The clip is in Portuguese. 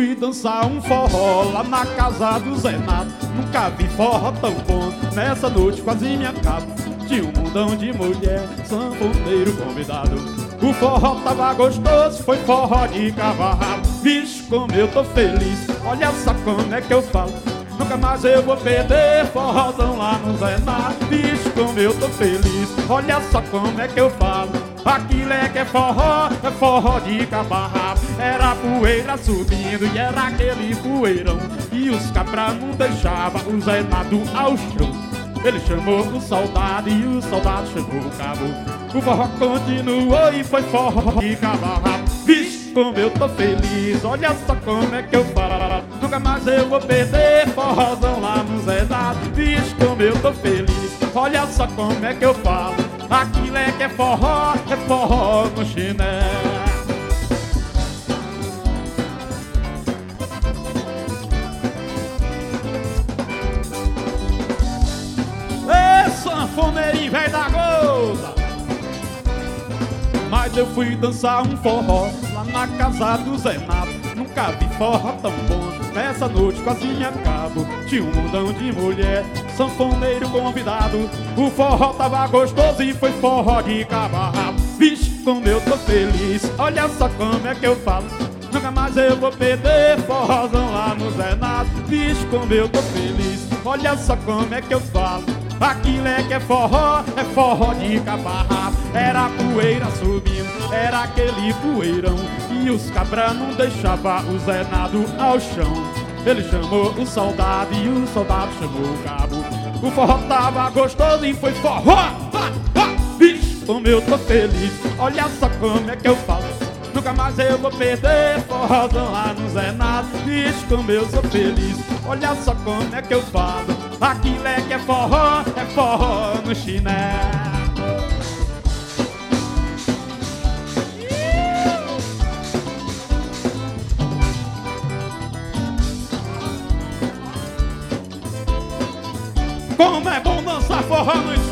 fui dançar um forró lá na casa do Zenato. Nunca vi forró tão bom, nessa noite quase me acabo. Tinha um mundão de mulher, sanfoneiro convidado. O forró tava gostoso, foi forró de cavalo. Vixe, como eu tô feliz, olha só como é que eu falo. Nunca mais eu vou perder forrozão lá no Zenato. Vixe, como eu tô feliz, olha só como é que eu falo. Aquilo é que é forró de cabarrabo. Era poeira subindo e era aquele poeirão. E os cabras não deixavam o Zenato ao chão. Ele chamou o soldado e o soldado chamou o cabo. O forró continuou e foi forró de cabarrabo. Vixe, como eu tô feliz, olha só como é que eu falo. Nunca mais eu vou perder forrozão lá no Zenato. Vixe, como eu tô feliz, olha só como é que eu falo. Aquilo é que é forró no chinelo. Sanfoneirinho velho da goza. Mas eu fui dançar um forró lá na casa do Zenato. Nunca vi forró tão bom, nessa noite quase me acabo. Tinha um mundão de mulher, sanfoneiro convidado. O forró tava gostoso e foi forró de cabarrabo. Vixe, como eu tô feliz, olha só como é que eu falo. Nunca mais eu vou perder forrozão lá no Zenato. Vixe, como eu tô feliz, olha só como é que eu falo. Aquilo é que é forró de cabarrabo. Era poeira subindo, era aquele poeirão. E os cabras não deixavam o Zenato ao chão. Ele chamou o soldado e o soldado chamou o cabo. O forró tava gostoso e foi forró. Bicho, como eu tô feliz, olha só como é que eu falo. Nunca mais eu vou perder forrozão lá no Zenato. Bicho, como eu sou feliz, olha só como é que eu falo. Aquilo é que é forró no chinelo. Como é bom dançar forró no